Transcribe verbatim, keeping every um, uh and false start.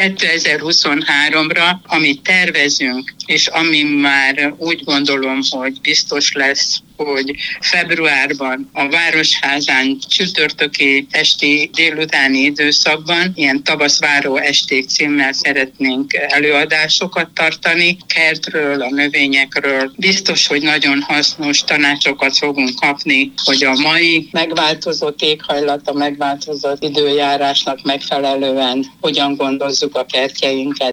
kétezer-huszonháromra, amit tervezünk, és ami már úgy gondolom, hogy biztos lesz, hogy februárban a Városházán csütörtöki esti délutáni időszakban ilyen tavaszváró esték címmel szeretnénk előadásokat tartani, kertről, a növényekről. Biztos, hogy nagyon hasznos tanácsokat fogunk kapni, hogy a mai megváltozott éghajlat, a megváltozott időjárásnak megfelelően hogyan gondozzuk a kertjeinket.